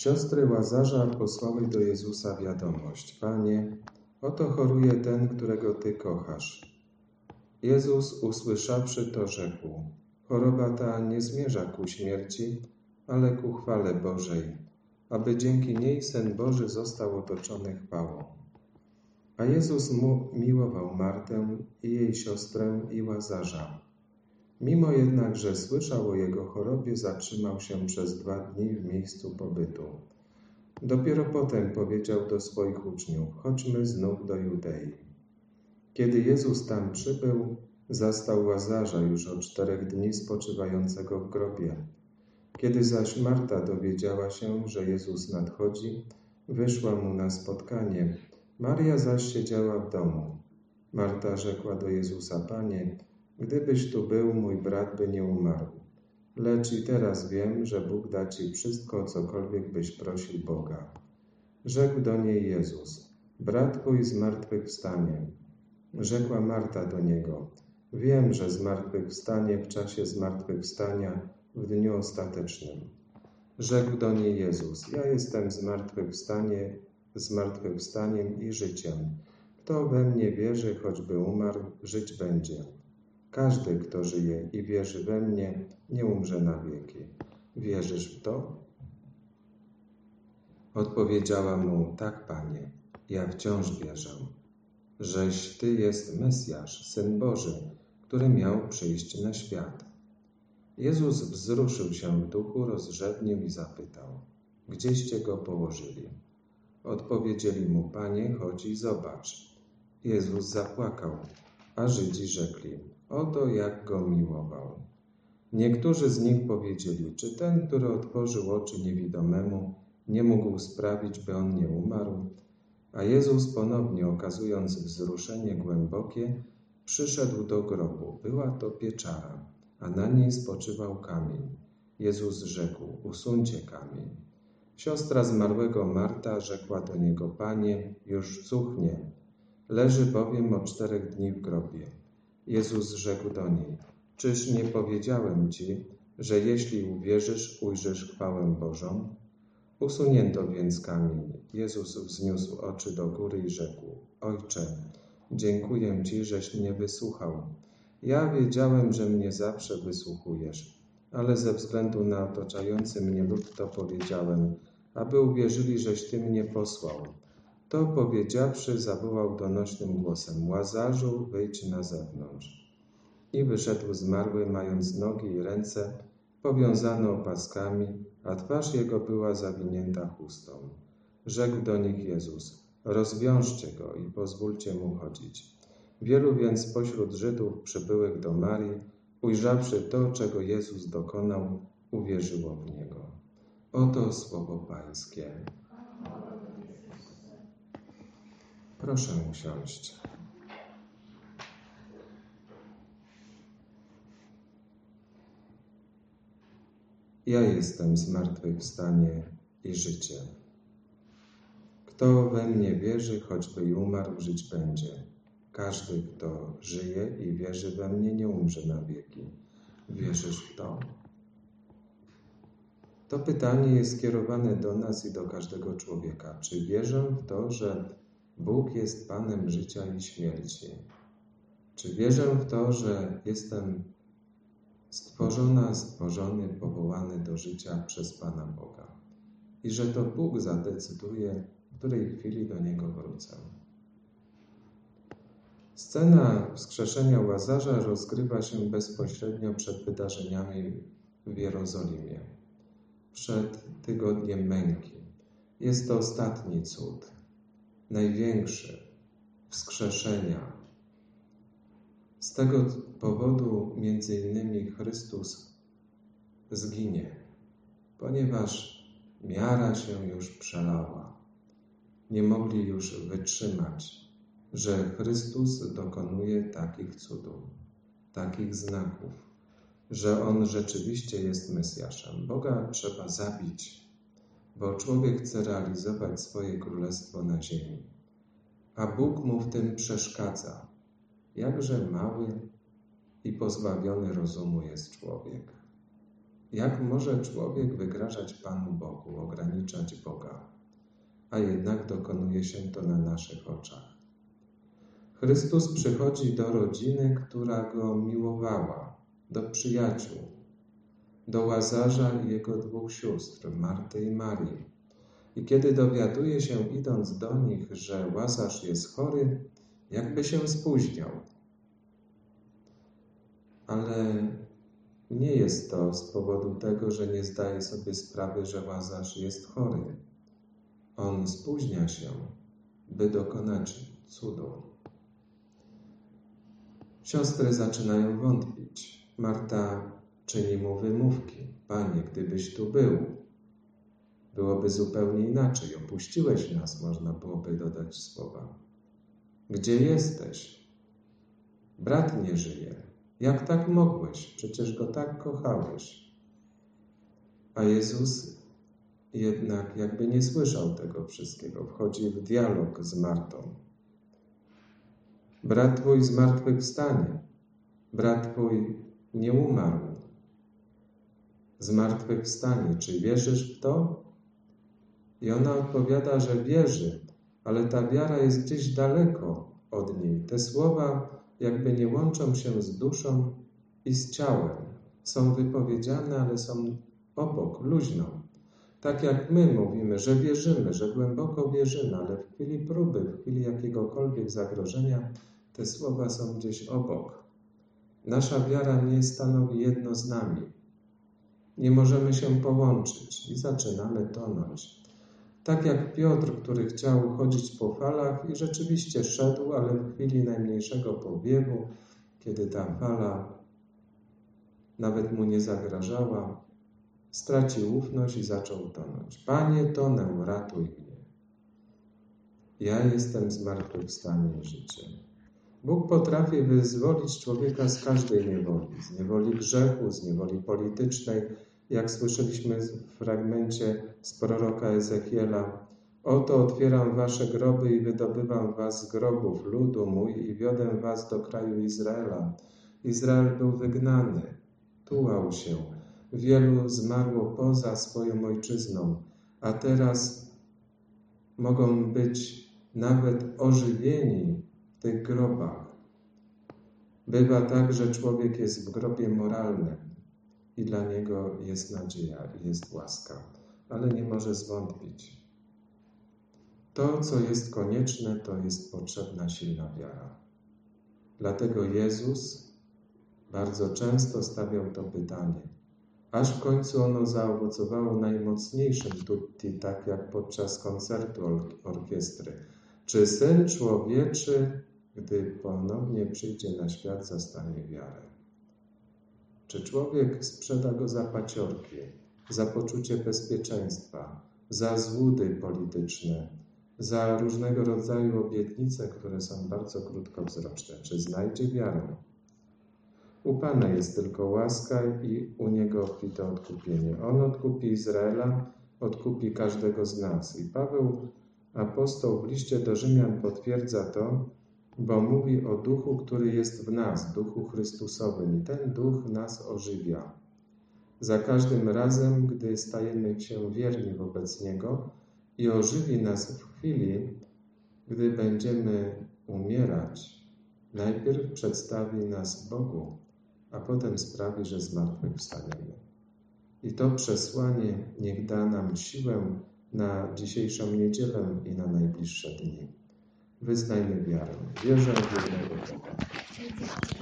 Siostry Łazarza posłały do Jezusa wiadomość: Panie, oto choruje ten, którego Ty kochasz. Jezus, usłyszawszy to, rzekł: Choroba ta nie zmierza ku śmierci, ale ku chwale Bożej, aby dzięki niej Syn Boży został otoczony chwałą. A Jezus miłował Martę i jej siostrę i Łazarza. Mimo jednak, że słyszał o jego chorobie, zatrzymał się przez 2 dni w miejscu pobytu. Dopiero potem powiedział do swoich uczniów: Chodźmy znów do Judei. Kiedy Jezus tam przybył, zastał Łazarza już od 4 dni spoczywającego w grobie. Kiedy zaś Marta dowiedziała się, że Jezus nadchodzi, wyszła mu na spotkanie. Maria zaś siedziała w domu. Marta rzekła do Jezusa: Panie, gdybyś tu był, mój brat by nie umarł. Lecz i teraz wiem, że Bóg da Ci wszystko, cokolwiek byś prosił Boga. Rzekł do niej Jezus: Brat Twój zmartwychwstanie. Rzekła Marta do Niego: Wiem, że zmartwychwstanie w czasie zmartwychwstania w dniu ostatecznym. Rzekł do niej Jezus: Ja jestem zmartwychwstaniem i życiem. Kto we mnie wierzy, choćby umarł, żyć będzie. Każdy, kto żyje i wierzy we mnie, nie umrze na wieki. Wierzysz w to? Odpowiedziała mu: Tak, Panie, ja wciąż wierzę, żeś Ty jest Mesjasz, Syn Boży, który miał przyjść na świat. Jezus wzruszył się w duchu, rozrzewnił i zapytał: Gdzieście go położyli? Odpowiedzieli mu: Panie, chodź i zobacz. Jezus zapłakał, a Żydzi rzekli: Oto jak go miłował. Niektórzy z nich powiedzieli: Czy ten, który otworzył oczy niewidomemu, nie mógł sprawić, by on nie umarł? A Jezus, ponownie okazując wzruszenie głębokie, przyszedł do grobu. Była to pieczara, a na niej spoczywał kamień. Jezus rzekł: Usuńcie kamień. Siostra zmarłego Marta rzekła do Niego: Panie, już cuchnie, leży bowiem od 4 dni w grobie. Jezus rzekł do niej: Czyż nie powiedziałem Ci, że jeśli uwierzysz, ujrzysz chwałę Bożą? Usunięto więc kamień. Jezus wzniósł oczy do góry i rzekł: Ojcze, dziękuję Ci, żeś mnie wysłuchał. Ja wiedziałem, że mnie zawsze wysłuchujesz, ale ze względu na otaczający mnie lud to powiedziałem, aby uwierzyli, żeś Ty mnie posłał. To powiedziawszy, zawołał donośnym głosem: Łazarzu, wyjdź na zewnątrz. I wyszedł zmarły, mając nogi i ręce powiązane opaskami, a twarz jego była zawinięta chustą. Rzekł do nich Jezus: Rozwiążcie go i pozwólcie mu chodzić. Wielu więc spośród Żydów przybyłych do Marii, ujrzawszy to, czego Jezus dokonał, uwierzyło w Niego. Oto słowo Pańskie. Proszę usiąść. Ja jestem zmartwychwstanie i życie. Kto we mnie wierzy, choćby i umarł, żyć będzie. Każdy, kto żyje i wierzy we mnie, nie umrze na wieki. Wierzysz w to? To pytanie jest skierowane do nas i do każdego człowieka. Czy wierzę w to, że Bóg jest Panem życia i śmierci? Czy wierzę w to, że jestem stworzony, powołany do życia przez Pana Boga i że to Bóg zadecyduje, w której chwili do Niego wrócę? Scena wskrzeszenia Łazarza rozgrywa się bezpośrednio przed wydarzeniami w Jerozolimie, przed tygodniem męki. Jest to ostatni cud, największy, wskrzeszenia. Z tego powodu między innymi Chrystus zginie, ponieważ miara się już przelała. Nie mogli już wytrzymać, że Chrystus dokonuje takich cudów, takich znaków, że On rzeczywiście jest Mesjaszem. Boga trzeba zabić, bo człowiek chce realizować swoje królestwo na ziemi, a Bóg mu w tym przeszkadza. Jakże mały i pozbawiony rozumu jest człowiek. Jak może człowiek wygrażać Panu Bogu, ograniczać Boga, a jednak dokonuje się to na naszych oczach? Chrystus przychodzi do rodziny, która Go miłowała, do przyjaciół, do Łazarza i jego 2 sióstr, Marty i Marii. I kiedy dowiaduje się, idąc do nich, że Łazarz jest chory, jakby się spóźniał. Ale nie jest to z powodu tego, że nie zdaje sobie sprawy, że Łazarz jest chory. On spóźnia się, by dokonać cudu. Siostry zaczynają wątpić. Marta czyni mu wymówki. Panie, gdybyś tu był, byłoby zupełnie inaczej. Opuściłeś nas, można byłoby dodać słowa. Gdzie jesteś? Brat nie żyje. Jak tak mogłeś? Przecież go tak kochałeś. A Jezus jednak jakby nie słyszał tego wszystkiego. Wchodzi w dialog z Martą. Brat twój zmartwychwstanie. Brat twój nie umarł. Zmartwychwstanie. Czy wierzysz w to? I ona odpowiada, że wierzy, ale ta wiara jest gdzieś daleko od niej. Te słowa jakby nie łączą się z duszą i z ciałem. Są wypowiedziane, ale są obok, luźno. Tak jak my mówimy, że wierzymy, że głęboko wierzymy, ale w chwili próby, w chwili jakiegokolwiek zagrożenia, te słowa są gdzieś obok. Nasza wiara nie stanowi jedno z nami. Nie możemy się połączyć i zaczynamy tonąć. Tak jak Piotr, który chciał chodzić po falach i rzeczywiście szedł, ale w chwili najmniejszego powiewu, kiedy ta fala nawet mu nie zagrażała, stracił ufność i zaczął tonąć. Panie, tonę, ratuj mnie. Ja jestem zmartwychwstanie i życie. Bóg potrafi wyzwolić człowieka z każdej niewoli, z niewoli grzechu, z niewoli politycznej, jak słyszeliśmy w fragmencie z proroka Ezechiela. Oto otwieram wasze groby i wydobywam was z grobów, ludu mój, i wiodę was do kraju Izraela. Izrael był wygnany, tułał się, wielu zmarło poza swoją ojczyzną, a teraz mogą być nawet ożywieni w tych grobach. Bywa tak, że człowiek jest w grobie moralnym i dla niego jest nadzieja i jest łaska, ale nie może zwątpić. To, co jest konieczne, to jest potrzebna silna wiara. Dlatego Jezus bardzo często stawiał to pytanie, aż w końcu ono zaowocowało najmocniejszym tutti, tak jak podczas koncertu orkiestry. Czy Syn Człowieczy, gdy ponownie przyjdzie na świat, zastanie wiarę? Czy człowiek sprzeda go za paciorki, za poczucie bezpieczeństwa, za złudy polityczne, za różnego rodzaju obietnice, które są bardzo krótkowzroczne? Czy znajdzie wiarę? U Pana jest tylko łaska i u Niego obfite odkupienie. On odkupi Izraela, odkupi każdego z nas. I Paweł, apostoł, w liście do Rzymian potwierdza to, bo mówi o duchu, który jest w nas, duchu Chrystusowym. I ten duch nas ożywia. Za każdym razem, gdy stajemy się wierni wobec Niego i ożywi nas w chwili, gdy będziemy umierać, najpierw przedstawi nas Bogu, a potem sprawi, że zmartwychwstaniemy. I to przesłanie niech da nam siłę na dzisiejszą niedzielę i na najbliższe dni. Wyznajmy wiarę. Wierzę w jednego Boga.